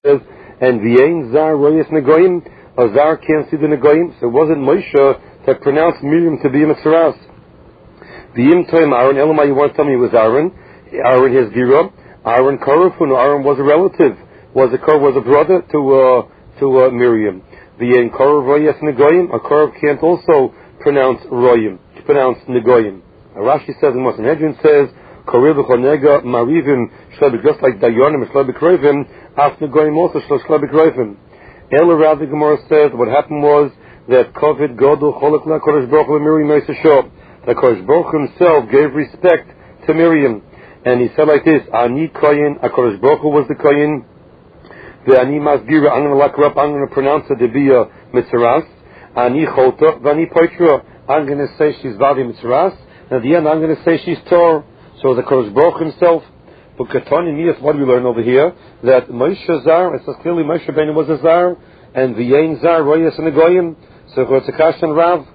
and V'yein Zar Royes Negoyim, a Zar can't see the Negoyim, so it wasn't Moshe that pronounced Miriam to be a Mitzaras. V'yim Toim Aaron, Elamai, you want to tell me it was Aaron? Aaron has Gira. Aaron Korafun, Aaron was a relative, was a brother to Miriam. V'yein Korav Royes Negoyim, a Korav can't also pronounce Royim, pronounce Negoyim. Rashi says in Sanhedrin says, Korev Chonega Marivim Shlebik, just like Dayanim Shlebik Rovim, after Negoyim also Shlebik Rovim. El Rav Gemara says what happened was that Kovid Godel Cholek La Kodesh Baruch Hu Miriam Yisashor. The Kodesh Baruch Hu himself gave respect to Miriam, and he said like this: Ani Koyin, Kodesh Baruch Hu was the Koyin. The Ani Masgira, I'm going to lock her up. I'm going to pronounce her to be a Mitzaras. Ani Chota, Vani Poitra. I'm going to say she's Vadi Mitzaras. And at the end, I'm going to say she's Tor. So the Kodesh Baruch himself. But Katani Niyas, what do we learn over here? That Moshe Zar, it says clearly Moshe Rabbeinu was a Zar, and V'yein Zar, Royes and Negoyim. So it's a Kash and Rav.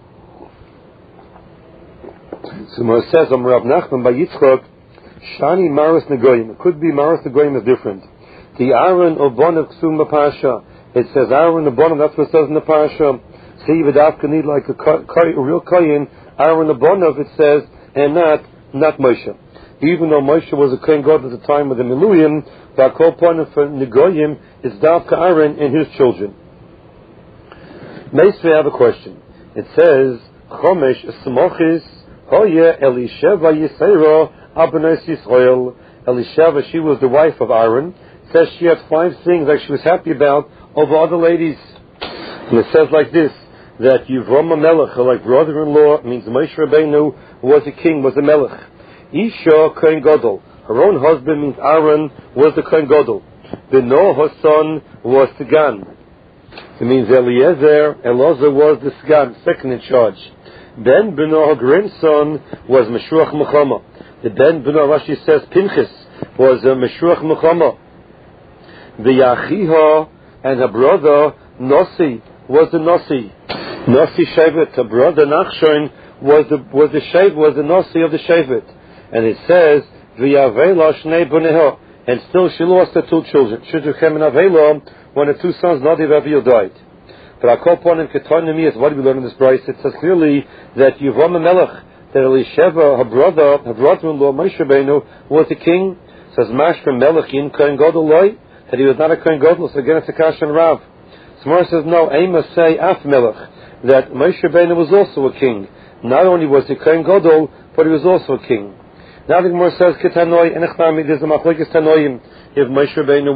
So it says, Rav Nachman by Yitzchak, Shani Maris Negoyim. It could be Maris Negoyim is different. The Aaron of Bonav Ksum Pasha. It says Aaron of Bonav, that's what it says in the Pasha. See, Vidavka need like a real Koyin, Aaron of Bonav, it says, and not Moshe. Even though Moshe was a Kohen God at the time of the Miluyim, the Akol Bonav for Negoyim is Davka Aaron and his children. Meisvei, I have a question. It says, Chomesh Smochis Hoye Elisheva Yisera Abanos Yisrael. Elisheva, she was the wife of Aaron. Says she had 5 things that she was happy about over other ladies. And it says like this, that Yivrom Melech, her like brother-in-law, means Moshe Rabbeinu was a king, was a Melech. Isha Kohen Gadol, her own husband means Aaron was the Kohen Gadol. Beno, her son, was Sagan. It means Eliezer was the Sagan, second in charge. Ben Beno, her grandson, was Meshuach Mechama. The Ben Beno, Rashi says, Pinchas, was Meshuach Mechama. The Yachiha and her brother Nossi was the Nossi. Nossi Shevet, her brother Nachshon was the Nossi of the Shevet. And it says V'yavela Shnei Boneha, and still she lost her 2 children. Shidduchem and Avela, when her 2 sons Nadav and Avihu died. But I call upon him Ketonimi, as what do we learn in this brayse? It says clearly that Yivram Melech, that Elisheva, her brother-in-law Moshe Rabbeinu, was the king. It says Mashra Melech in Kohen Gadol Loi, that he was not a Kohen Gadol, so again it's a Kash and Rav. Smar says no, Ema say Af Melech, that Moshe Rabbeinu was also a king. Not only was he Kohen Gadol, but he was also a king. Now the Gemara says Ketanoi and Echnami, there's a Machlokes Tanoim if Moshe Rabbeinu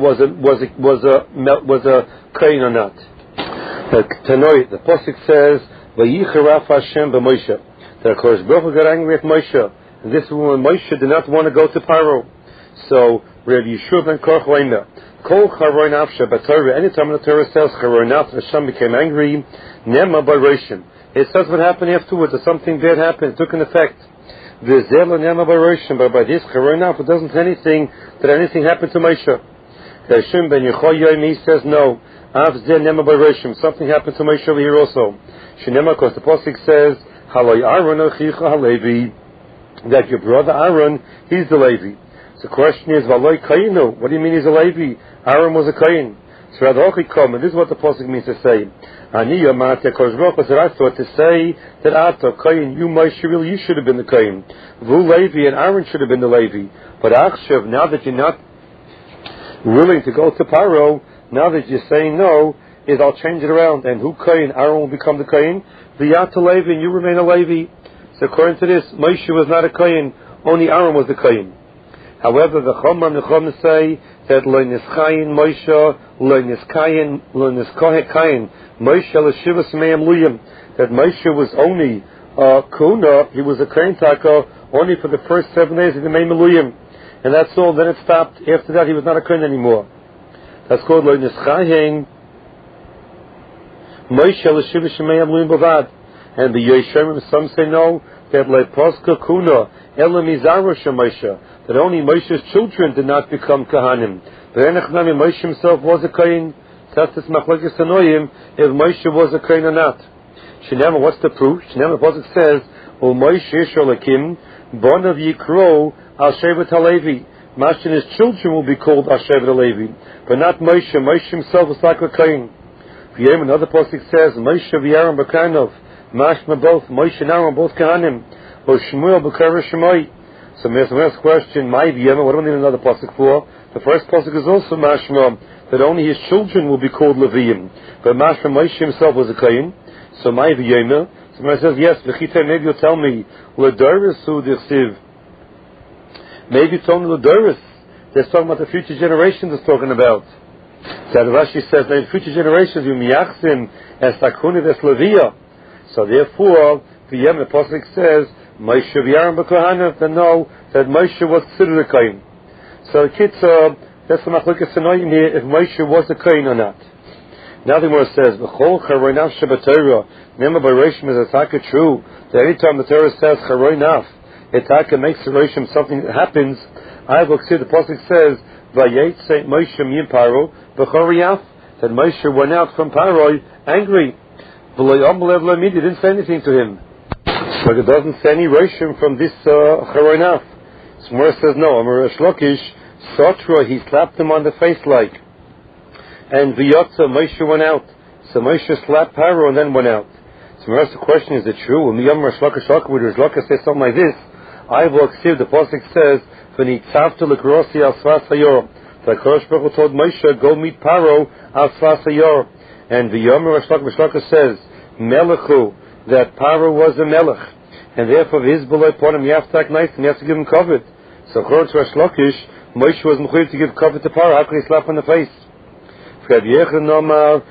was a Kohen or not. Tanoi, the Pasuk says Vayicharaf Hashem b'Moshe, that Kodesh Baruch Hu got angry at Moshe, and this is when Moshe did not want to go to Paro. So Rav Yeshua ben Korach Leimer, Kol Charoin Afsha, but Torah, anytime the Torah says Charoin Afsha, Hashem became angry, Nema Baroshim. It says what happened afterwards, that something bad happened, took an effect. The Zel Nema Baroshim, but by this Charoin Afsha, it doesn't say anything that anything happened to Moshe. Hashem ben Yechoyim, he says no. Av Zel Nema Baroshim, something happened to Moshe over here also. Shenema, because the Pasuk says, Haloi Aaron Achicha Halevi, that your brother Aaron, he's the Levi. So the question is, Valoi Kainu, what do you mean he's a Levi? Aaron was a Kain. So Radochikom, and this is what the Pasuk means to say. Ani Yamate Koshbroch, said I thought to say that Ata Kain, you Moshe, really you should have been the Kain. Vu Levi and Aaron should have been the Levi. But Achshav, now that you're not willing to go to Paro, now that you're saying no, is I'll change it around, and who Kain, Aaron will become the Kain, V'yata Levi, and you remain a Levi. So according to this, Moshe was not a Kain, only Aaron was the Kain. However, the Chomam say that Lo Nischayin Moshe, Lo Niskohe Kain, Moshe L'Shivas Me'am Luyim, that Moshe was only Kuna, he was a Kain Taka, only for the first 7 days of the Me'am Luyim. And that's all, then it stopped. After that, he was not a Kain anymore. That's called Lo Nischayin Moshe L'Shivas Me'am Luyim Bavad. And the Yeshayim, some say no, that Leposka Kuna, Elamizaro Shemoshe, that only Moshe's children did not become Kahanim. But Enechnami, Moshe himself was a Kain. That's this Machlokes Tanoim, if Moshe was a Kain or not. Shinema, what's the proof? Shinema, the Pasuk says, O Moshe Yisholakim, Bonav Yikro, Al Shevet HaLevi. Mashkin, his children will be called Ashevet Levi, but not Moshe. Moshe himself was like a Kohen. V'yem, another pasuk says, Moshe v'Aaron b'Kanov, Mashma both, Moshe and Aaron both Kohanim, or Shmuel b'Kara Shemai. So the next question, my v'yem, what do we need another pasuk for? The first pasuk is also Mashma, that only his children will be called Leviim, but Mashma Moshe himself was a Kohen. So my v'yem, so when it says yes, v'chitei, maybe you'll tell me, l'doris hu d'chsiv. Maybe it's only l'doris. They're talking about the future generations. It's talking about. So Rashi says, in future generations, you miyachsim es takuni ves levia. So therefore, the pasuk says, Moshe v'Aaron b'kohanim, to know that Moshe was considered a kohen. So the kids, that's the machlokes tanoim here, if Moshe was a kohen or not. Now the Gemara says, v'chol charoinav shebatorah. Remember by Rishim is ataka true that any time the Torah says charoinav, Itaka makes the Rishim something that happens. I will see the pasuk says, "Vayetze Moshe min Paro b'choriyaf," that Moshe went out from Paro angry. He didn't say anything to him, so it doesn't say any Rishim from this charoinaf. Smor says no. Amar Shlokish Sotra, he slapped him on the face like, and V'yotza Moshe went out. So Moshe slapped Paro and then went out. So the question is, it true? When the Amar Shlokish would Shlokish say something like this, I will accept. The pasuk says, "V'nitzavta l'krosi al svas hayor." The Kodesh Baruch Hu told Moshe, "Go meet Paro al svas hayor." And the Yomer Shlokish says, "Melechu," that Paro was a melech, and therefore his below upon him you have to act nice and you have to give him covet. So according to Shlokish, Moshe was mechuyev to give covet to Paro. How could he slap on the face? No,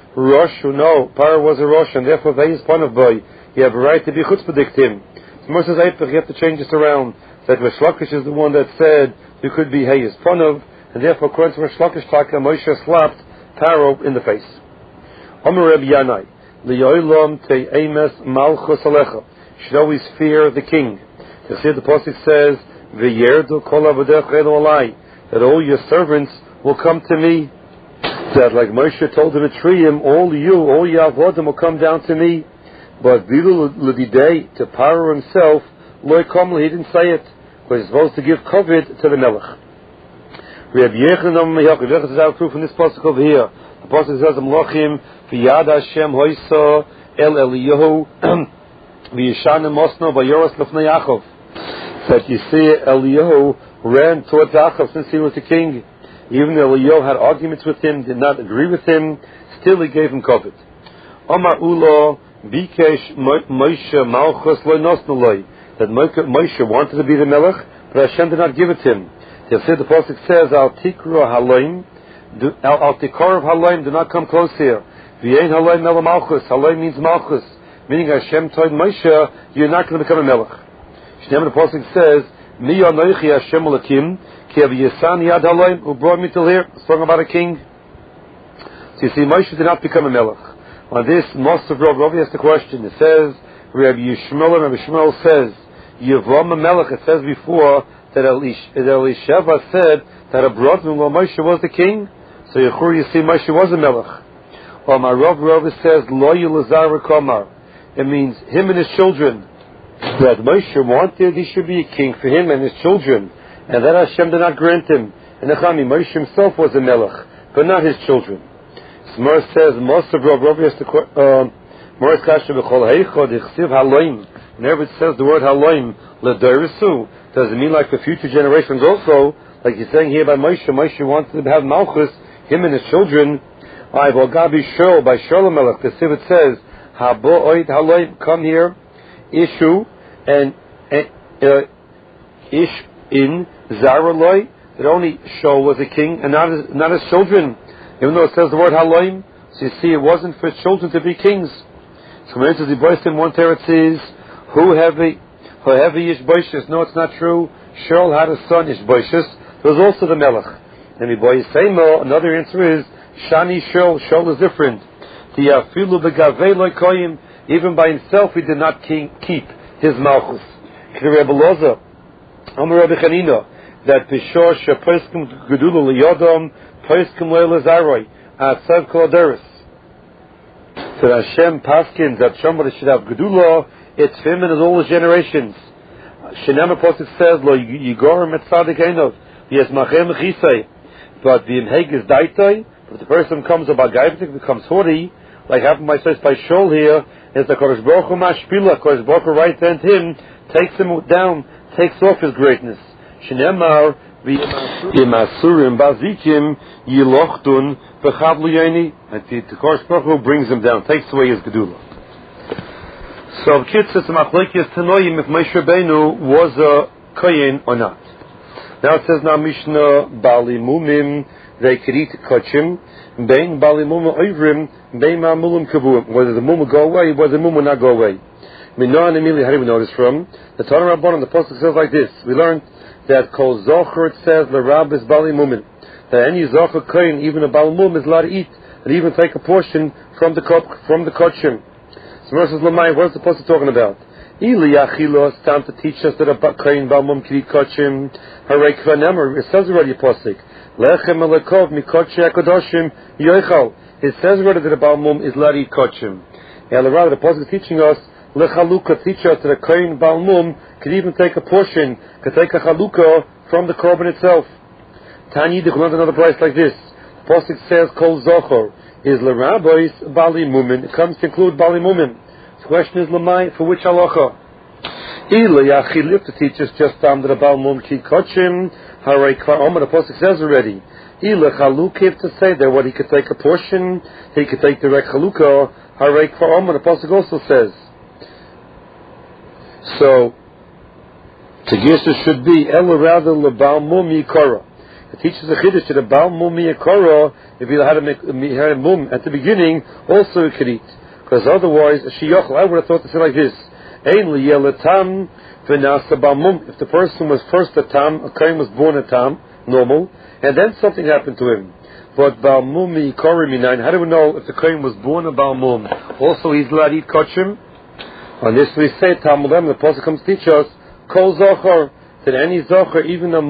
Paro was a rosh, and therefore they is panav boy. You have a right to be chutzpah him. Moshe says, you have to change this around. That Shlokish is the one that said you could be hey is panav, and therefore according to Shlokish Taka, Moshe slapped Paro in the face. Omer Reb Yanai, li'olam te'emes malchus alecha. Should always fear the king. You see, the pasuk says, "V'yerdu kol avodecha elu alai," that all your servants will come to me. That like Moshe told the Mitzrayim, all your avodim will come down to me. But Bilu L'didei, to Paro himself, Loi Komli, he didn't say it, because he's supposed to give covet to the Melech. Reb Yechon is our proof in this pasuk over here. The pasuk says, Amlochim, V'yad Hashem hoysa el Eliyahu, V'yishanim Mosno, V'yoros Lefnei Yaakov. That you see, Eliyahu ran towards Yaakov since he was the king. Even though Eliyahu had arguments with him, did not agree with him, still he gave him covet. Omar Ulo, Bikesh Moshe Malchus Lo Nosnuloi, that Moshe wanted to be the Melech, but Hashem did not give it to him. The pasuk says, Al Tikru Haloim, Al Tikor of Haloim, do not come close here. V'yein Haloim Mela Malchus, Haloim means Malchus, meaning Hashem told Moshe, you're not going to become a Melech. Shneim, the pasuk says, Mi Yonoichi Hashem Olakim, Ki Aviyasan Yad Haloim, who brought me till here, it's talking about a king. So you see, Moshe did not become a Melech. On this, most of Rav has the question. It says, Rabbi Yishmael says, Yevram Melech. It says before that Elisheva said that a brother Moshe was the king. So you see, Moshe was a Melech. Or my Rav says, Lo Yelazar Komar. It means him and his children. That Moshe wanted he should be a king for him and his children, and that Hashem did not grant him. And Moshe himself was a Melech, but not his children. Smar says, most of Rav has the Morris Kasha b'chol heichod ichsiv haloim. Whenever it says the word haloim, l'dorisu, does it mean like the future generations also? Like you're saying here by Moshe wanted to have Malchus, him and his children. I will gabi shol by Sholem Melech. The Siv it says, habo oid haloim, come here, ishu and ish in zaraloi. That only Shol was a king and not his children. Even though it says the word haloim, so you see it wasn't for children to be kings. So when it says in one teretz says, who heavy Ishboishis. No, it's not true. Shaul had a son Ishboishis. There was also the Melech. And another answer is Shani Shaul. Shaul is different. The afilu begavei loikoyim. Even by himself he did not keep his malchus. Rebbe Loza, Amar Rebbe Chanina, that Pishor sheposkim gedulu liyodom. So Hashem paskins that somebody should have gedula, it's him and all his generations. Shenema Posuk says, Lo Yigorim et Tzadik Einov, Yes, machem chisei. But the imheg is daitai. If the person comes about gaivatik, becomes 40, like happened by Shol here, is the Kodesh Baruch Hu mashpila. Kodesh Baruch Hu right hand him, takes him down, takes off his greatness. Shneimar v'imasurim bazikim yilochtun v'chavlu yoni. And the Kodesh Baruch Hu brings him down, takes away his gedula. So Kitzis Machlekes Tanoim if Moshe Rabbeinu was a kohen or not. Now it says now Mishnah Bali Mumim Ve'Kirit Kochim Bein Bali Mumim Oivrim Bein Ma'amulim Kavuim. Whether the mum will go away, whether the mum will not go away. Minon and Emily, how do we know this from? The Torah Rabbanon, the Pasuk says like this. We learned that Kol Zocher, it says the Rab is Bali Mumim. That any Zocher kohen, even a Bali Mum, is allowed to eat and even take a portion from the Kochim. So verses Lamai, what is the Pasuk talking about? Ili Achilo, it's time to teach us that a Kohen Balmum Kirit Kochim Harei Kvanemer. It says already a Pasuk. Lechem Elakov Mikotche Akadoshim Yoichal. It says already that a Balmum is allowed to eat Kochim. And rather the Pasuk is teaching us Lechaluka, teach us that a Kohen Balmum could even take a portion, could take a Chaluka from the Korban itself. Tanya, they learned another price like this. The Pasuk says Kol Zochor is L'Rabbois Bali Mumin. It comes to include Bali Mumin. The question is Lamai, for which halacha? Ila Yachil, if to teach us just that a Bal Mum Ki Kochim Harei Kvar Omer, the Pasuk says already. Ila Chaluk, if to say that what he could take a portion, he could take direct Chaluka Harei Kvar Omer, the Pasuk also says. So the Gisa should be Ela rather LeBal Mum Yikara. It teaches a chiddush that a Baal Mum Yikara, if he had a mum at the beginning, also he could eat. Because otherwise, a shiyachal, I would have thought to say like this: Ein liyelatam v'nasa Baal Mum. If the person was first a tam, a kohen was born a tam, normal, and then something happened to him. But Baal Mum Yikara minayin. How do we know if the kohen was born a Baal Mum? Also, he's allowed to eat kochim. On this we say Talmudem. The Pasuk comes to teach us Kol Zochar. That any zocher, even a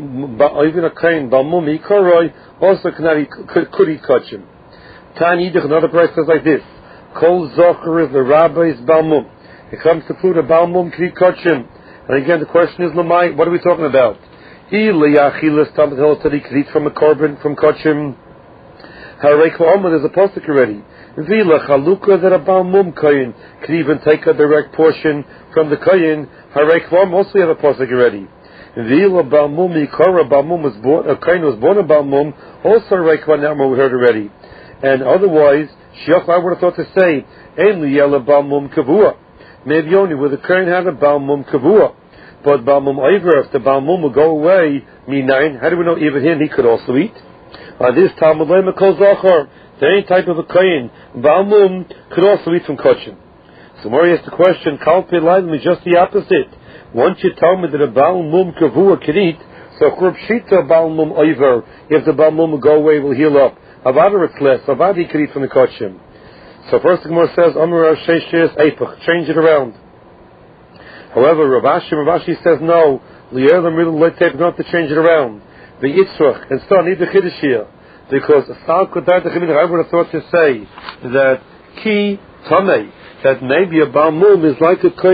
kohen balmum yikoroi, also could eat kochim. Tani Yidich, another price says like this: Kol zocher is the rabbi's balmum. It comes to include a balmum could eat kochim. And again, the question is Lamai, what are we talking about? Ilayachilas tamid hol that he could eat from a korban from kochim. Harei kvar omer, there's a pasuk already. Vila chaluka, that a balmum kohen could even take a direct portion from the kohen. Harei kvar, also have a pasuk already. Vila balmum yikara, balmum was born, a kohen was born a balmum, also harei kvar now we heard already. And otherwise, shiach, I would have thought to say, ein liyela balmum kavua. Maybe only where the kohen had a balmum kavua. But balmum over, if the balmum will go away, minayin, how do we know even him he could also eat? This Talmud Lema Kol Zochar, any type of a kohen, balmum could also eat from kochim. So Mori asks the question, Kalpe Laim is just the opposite. Once you tell me that a balmum kavua can eat, so Churb Shita balmum over, if the balmum will go away, will heal up. Avada it's less, Avada he can eat from the kochim. So first the Gemara says, Amar Sheshes Eipach, change it around. However, Ravashi says no, Lier the middle letep not to change it around. The Yitzrach, and so I need the Chiddush here. Because I would have thought to say that Ki Tamei, that maybe a balmum is like a kohen.